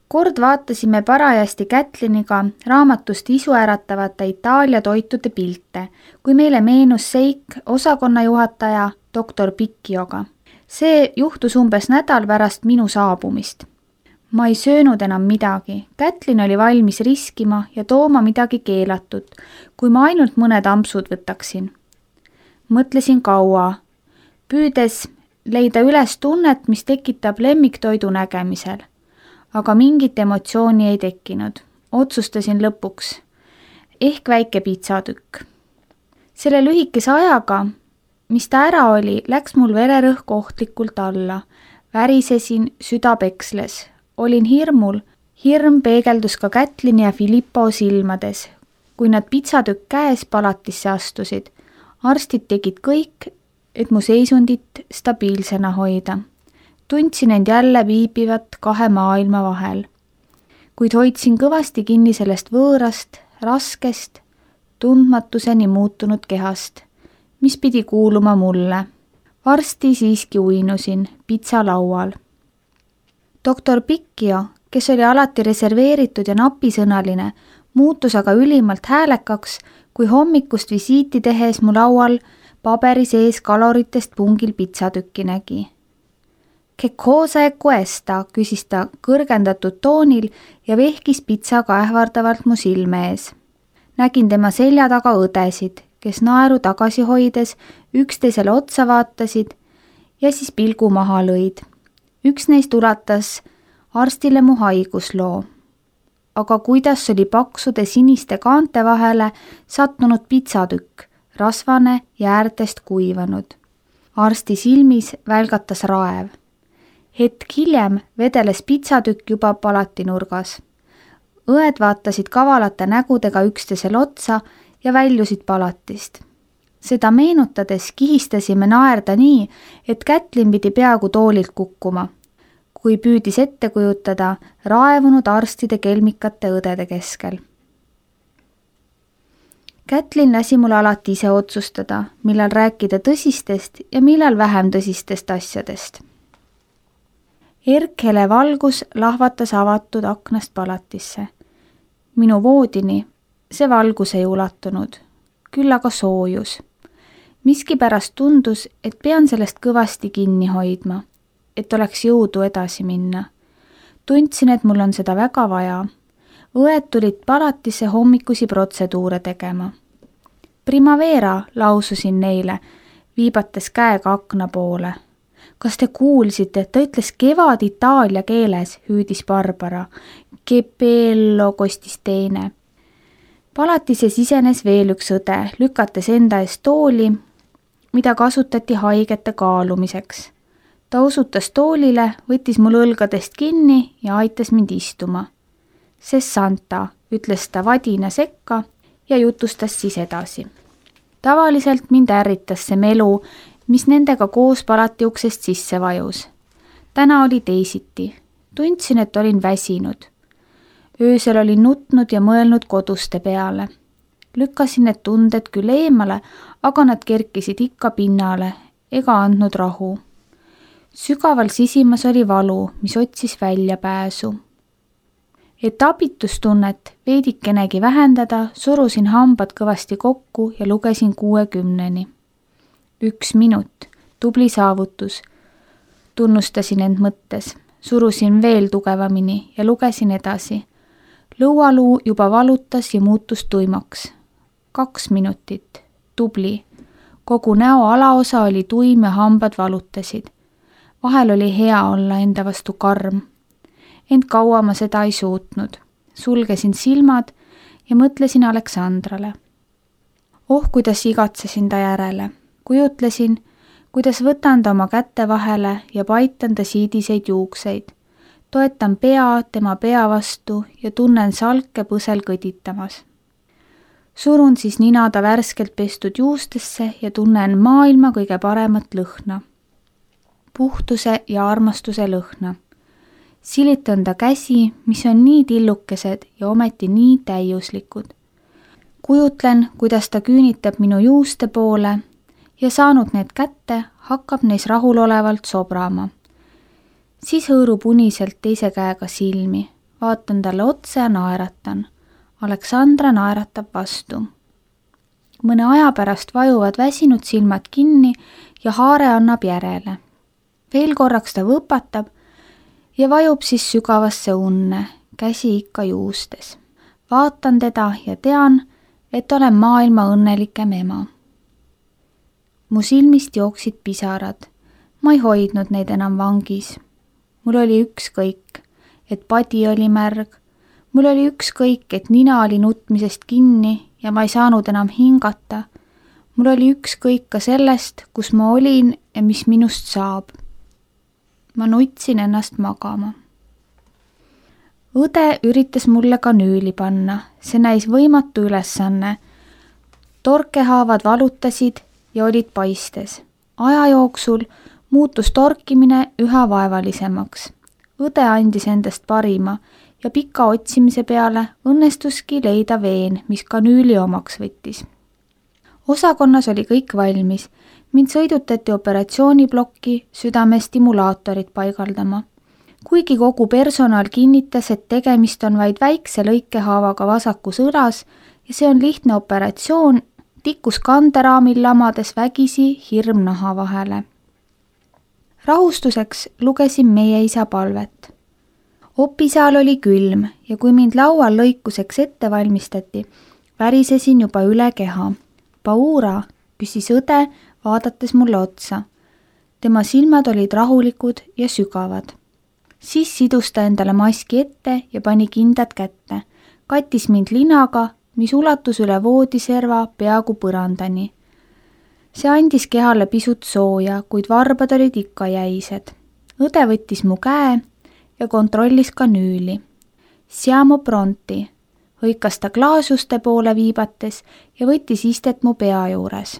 Kord vaatasime parajasti Kätliniga raamatust isuäratavate Itaalia toitude pilte, kui meile meenus seik osakonnajuhataja doktor Pikkioga. See juhtus umbes nädal pärast minu saabumist. Ma ei söönud enam midagi. Kätlin oli valmis riskima ja tooma midagi keelatud, kui ma ainult mõned ampsud võtaksin. Mõtlesin kaua, püüdes leida üles tunnet, mis tekitab lemmiktoidu nägemisel. Aga mingit emotsiooni ei tekkinud. Otsustasin lõpuks. Ehk väike piitsatükk. Selle lühikese ajaga, mis ta ära oli, läks mul vererõhk ohtlikult alla. Värisesin, süda peksles. Olin hirmul. Hirm peegeldus ka Kätlini ja Filippo silmades, kui nad piitsatükk käes palatisse astusid. Arstid tegid kõik, et mu seisundit stabiilsena hoida. Tundsin end jälle viibivat kahe maailma vahel, kuid hoidsin kõvasti kinni sellest võõrast, raskest, tundmatuseni muutunud kehast, mis pidi kuuluma mulle. Varsti siiski uinusin pitsalaual. Doktor Pikkio, kes oli alati reserveeritud ja napisõnaline, muutus aga ülimalt häälekaks, kui hommikust visiiti tehes mu laual paberi sees kaloritest pungil pitsatükki nägi. Che cosa è questa, küsis ta kõrgendatud toonil ja vehkis pitsaga ähvardavalt mu silme ees. Nägin tema selja taga õdesid, kes naeru tagasi hoides üksteisele otsa vaatasid ja siis pilgu maha lõid. Üks neist ulatas arstile mu haigusloo. Aga kuidas oli paksude siniste kaante vahele sattunud pitsatükk, rasvane ja äärtest kuivanud. Arsti silmis välgatas raev. Hetk hiljem vedeles pitsatükk juba palatinurgas. Õed vaatasid kavalate nägudega üksteisele otsa ja väljusid palatist. Seda meenutades kihistasime naerda nii, et Kätlin pidi peaaegu toolilt kukkuma, kui püüdis ette kujutada raevunud arstide kelmikate õdede keskel. Kätlin lasi mul alati ise otsustada, millal rääkida tõsistest ja millal vähem tõsistest asjadest. Erkhele valgus lahvatas avatud aknast palatisse. Minu voodini see valgus ei ulatunud, küll aga soojus. Miskipärast tundus, et pean sellest kõvasti kinni hoidma, et oleks jõudu edasi minna. Tundsin, et mul on seda väga vaja. Õed tulid palatisse hommikusi protseduure tegema. Primavera, laususin neile, viibates käega akna poole. Kas te kuulsite, et ta ütles kevad itaalia keeles, hüüdis Barbara. Che bello, kostis teine. Palatisse sisenes veel üks õde, lükates enda eest tooli, mida kasutati haigete kaalumiseks. Ta osutas toolile, võttis mul õlgadest kinni ja aitas mind istuma. Sessanta, ütles ta vadina sekka ja jutustas siis edasi. Tavaliselt mind ärritas see melu, mis nendega koos palati uksest sisse vajus. Täna oli teisiti. Tundsin, et olin väsinud. Öösel olin nutnud ja mõelnud koduste peale. Lükkasin need tunded küll eemale, aga nad kerkisid ikka pinnale ega andnud rahu. Sügaval sisimas oli valu, mis otsis väljapääsu. Et abitustunnet veidikenegi vähendada, surusin hambad kõvasti kokku ja lugesin 60. 1 minut, tubli saavutus. Tunnustasin end mõttes, surusin veel tugevamini ja lugesin edasi. Lõualuu juba valutas ja muutus tuimaks. 2 minutit, tubli. Kogu näo alaosa oli tuim ja hambad valutasid. Vahel oli hea olla enda vastu karm. Ent kaua ma seda ei suutnud. Sulgesin silmad ja mõtlesin Aleksandrale. Kuidas igatsesin ta järele. Kujutlesin, kuidas võtan ta oma kätte vahele ja paitan ta siidiseid juukseid. Toetan pea tema pea vastu ja tunnen salke põsel kõditamas. Surun siis nina ta värskelt pestud juustesse ja tunnen maailma kõige paremat lõhna. Puhtuse ja armastuse lõhna. Silitan ta käsi, mis on nii tillukesed ja ometi nii täiuslikud. Kujutlen, kuidas ta küünitab minu juuste poole ja saanud need kätte, hakkab neis rahulolevalt sobrama. Siis hõõrub uniselt teise käega silmi. vaatan talle otsa ja naeratan. Aleksandra naeratab vastu. Mõne aja pärast vajuvad väsinud silmad kinni ja haare annab järele. Veel korraks ta võpatab ja vajub siis sügavasse unne, käsi ikka juustes. Vaatan teda ja tean, et olen maailma õnnelikem ema. Mu silmist jooksid pisarad. Ma ei hoidnud neid enam vangis. Mul oli ükskõik, et padi oli märg. Mul oli ükskõik, et nina oli nutmisest kinni ja ma ei saanud enam hingata. Mul oli ükskõik ka sellest, kus ma olin ja mis minust saab. Ma nutsin ennast magama. Õde üritas mulle kanüüli panna. See näis võimatu ülesanne. Torkehaavad valutasid ja olid paistes. Aja jooksul muutus torkimine üha vaevalisemaks. Õde andis endast parima ja pika otsimise peale õnnestuski leida veen, mis kanüüli omaks võttis. Osakonnas oli kõik valmis. Mind sõidutati operatsiooniplokki südamestimulaatorit paigaldama. Kuigi kogu personal kinnitas, et tegemist on vaid väikse lõikehaavaga vasakus õlas ja see on lihtne operatsioon, tikkus kanderaamil lamades vägisi hirm naha vahele. Rahustuseks lugesin meie isa palvet. Opisaal oli külm ja kui mind laual lõikuseks ette valmistati, värisesin juba üle keha. Paura, küsis õde, vaadates mulle otsa. Tema silmad olid rahulikud ja sügavad. Siis sidus ta endale maski ette ja pani kindad kätte. Kattis mind linaga, mis ulatus üle voodiserva peaaegu põrandani. See andis kehale pisut sooja, kuid varbad olid ikka jäised. Õde võttis mu käe ja kontrollis kanüüli. Siamo pronti, hõikas ta klaasuste poole viibates ja võttis istet mu pea juures.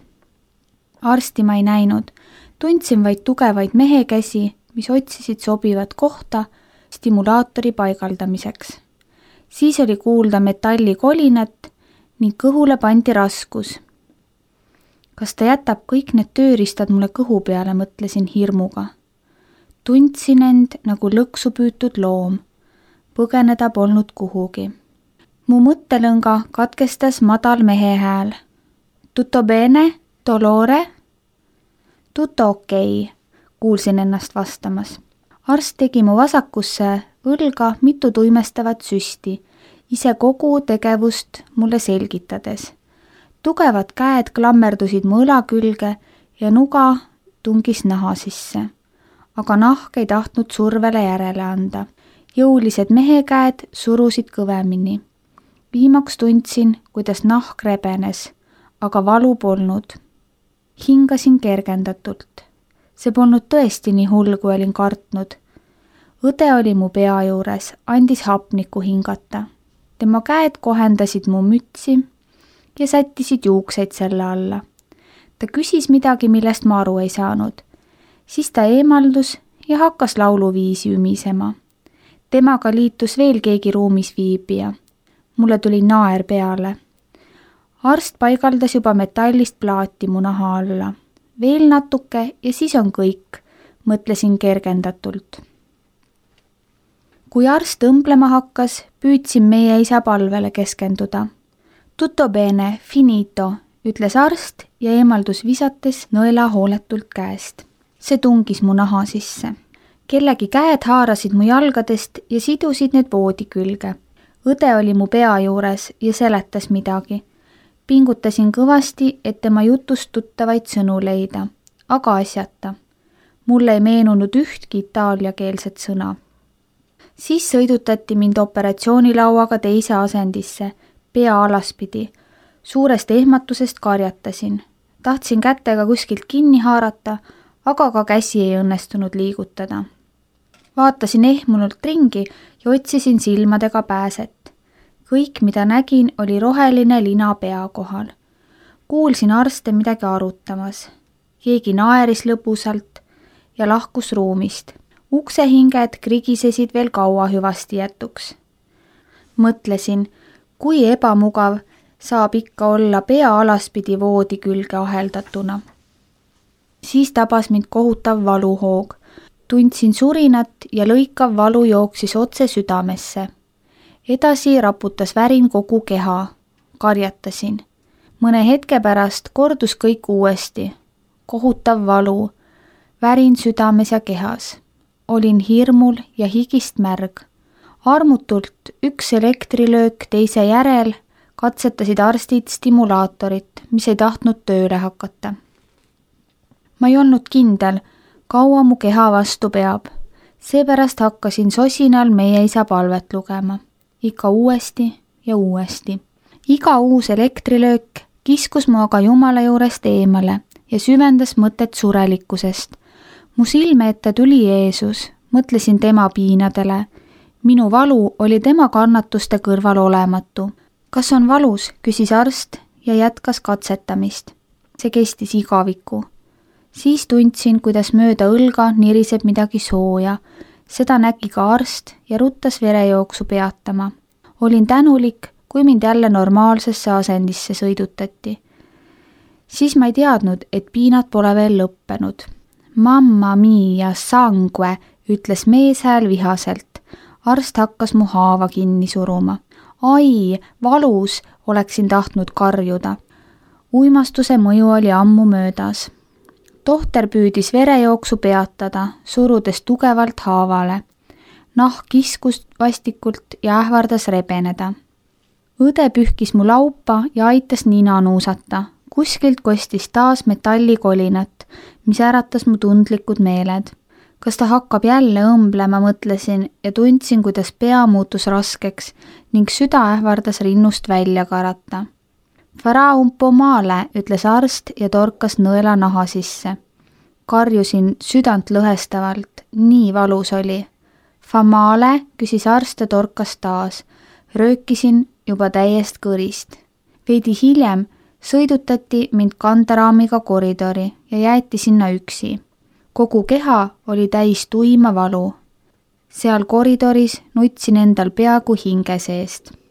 Arsti ma ei näinud, tundsin vaid tugevaid mehekäsi, mis otsisid sobivat kohta stimulaatori paigaldamiseks. Siis oli kuulda metallikolinat ning kõhule pandi raskus. Kas ta jätab kõik need tööriistad mulle kõhu peale, mõtlesin hirmuga. Tundsin end nagu lõksu püütud loom. Põgeneda polnud kuhugi. Mu mõttelõnga katkestas madal mehe hääl. Tutto bene, dolore? Tutto okei, kuulsin ennast vastamas. Arst tegi mu vasakusse õlga mitu tuimestavat süsti, ise kogu tegevust mulle selgitades. Tugevad käed klammerdusid mu õla külge ja nuga tungis naha sisse. Aga nahk ei tahtnud survele järele anda. Jõulised mehekäed surusid kõvemini. Viimaks tundsin, kuidas nahk rebenes, aga valu polnud. Hingasin kergendatult. See polnud tõesti nii hull, kui olin kartnud. Õde oli mu pea juures, andis hapnikku hingata. Tema käed kohendasid mu mütsi ja sättisid juukseid selle alla. Ta küsis midagi, millest ma aru ei saanud. Siis ta eemaldus ja hakkas lauluviisi ümisema. Temaga liitus veel keegi ruumis viibija. Mulle tuli naer peale. Arst paigaldas juba metallist plaati mu naha alla. Veel natuke ja siis on kõik, mõtlesin kergendatult. Kui arst õmblema hakkas, püüdsin meie isa palvele keskenduda. Tutto bene, finito, ütles arst ja eemaldus visates nõela hooletult käest. See tungis mu naha sisse. Kellegi käed haarasid mu jalgadest ja sidusid need voodi külge. Õde oli mu pea juures ja seletas midagi. Pingutasin kõvasti, et tema jutust tuttavaid sõnu leida, aga asjata. Mulle ei meenunud ühtki itaaliakeelset sõna. Siis sõidutati mind operatsioonilauaga teise asendisse, pea alaspidi. Suurest ehmatusest karjatasin. Tahtsin kätega kuskilt kinni haarata, aga ka käsi ei õnnestunud liigutada. Vaatasin ehmunult ringi ja otsisin silmadega pääset. Kõik, mida nägin, oli roheline lina pea kohal. Kuulsin arste midagi arutamas. Keegi naeris lõbusalt ja lahkus ruumist. Uksehinged krigisesid veel kaua hüvasti jätuks. Mõtlesin, kui ebamugav saab ikka olla pea alaspidi voodi külge aheldatuna. Siis tabas mind kohutav valuhoog. Tundsin surinat ja lõikav valu jooksis otse südamesse. Edasi raputas värin kogu keha. Karjatasin. Mõne hetke pärast kordus kõik uuesti. Kohutav valu. Värin südames ja kehas. Olin hirmul ja higist märg. Armutult üks elektrilöök teise järel katsetasid arstid stimulaatorit, mis ei tahtnud tööle hakata. Ma ei olnud kindel, kaua mu keha vastu peab. Seepärast hakkasin sosinal meie isa palvet lugema. Ikka uuesti ja uuesti. Iga uus elektrilöök kiskus mu aga Jumala juurest eemale ja süvendas mõtet surelikkusest. Mu silme ette tuli Jeesus, mõtlesin tema piinadele. Minu valu oli tema kannatuste kõrval olematu. Kas on valus, küsis arst ja jätkas katsetamist. See kestis igaviku. Siis tundsin, kuidas mööda õlga niriseb midagi sooja. Seda nägi ka arst ja ruttas verejooksu peatama. Olin tänulik, kui mind jälle normaalsesse asendisse sõidutati. Siis ma ei teadnud, et piinad pole veel lõppenud. Mamma mia sangue, ütles meeshääl vihaselt. Arst hakkas mu haava kinni suruma. Ai, valus, oleksin tahtnud karjuda. Uimastuse mõju oli ammu möödas. Tohter püüdis verejooksu peatada, surudes tugevalt haavale. Nahk kiskus vastikult ja ähvardas rebeneda. Õde pühkis mu laupa ja aitas nina nuusata. Kuskilt kostis taas metallikolinat, mis äratas mu tundlikud meeled. Kas ta hakkab jälle õmblema, mõtlesin ja tundsin, kuidas pea muutus raskeks ning süda ähvardas rinnust välja karata. Fara un po male, ütles arst ja torkas nõela naha sisse. Karjusin südant lõhestavalt, nii valus oli. Famale, küsis arst ja torkas taas. Röökisin juba täiest kõrist. Veidi hiljem sõidutati mind kanderaamiga koridori ja jäeti sinna üksi. Kogu keha oli täis tuima valu. Seal koridoris nutsin endal peaaegu hinge seest.